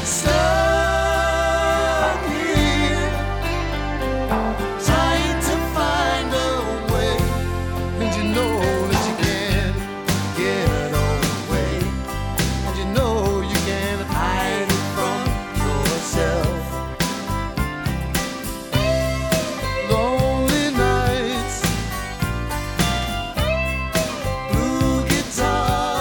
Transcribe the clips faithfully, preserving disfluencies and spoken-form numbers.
Stuck here, trying to find a way, and you know that you can't get away, and you know you can't hide it from yourself. Lonely nights, blue guitar,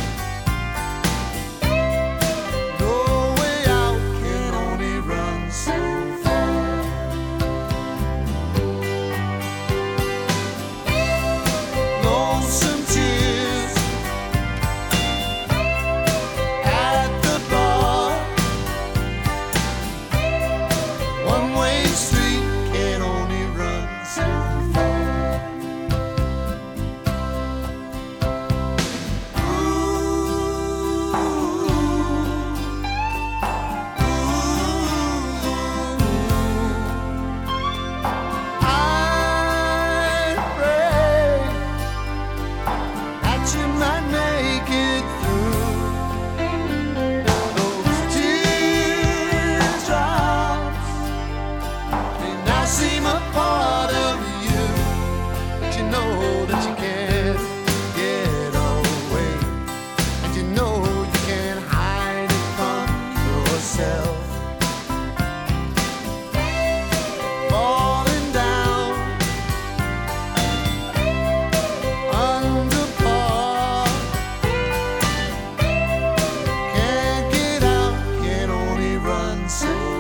no way out, can only run so far. Lonesome tears at the bar, one-way street, can only run so far. Ooh, ooh, I pray that you might make it through those teardrops. They now seem a part of you, but you know that you can't get away, and you know you can't hide it from yourself. Falling down under par, can't get out, can only run so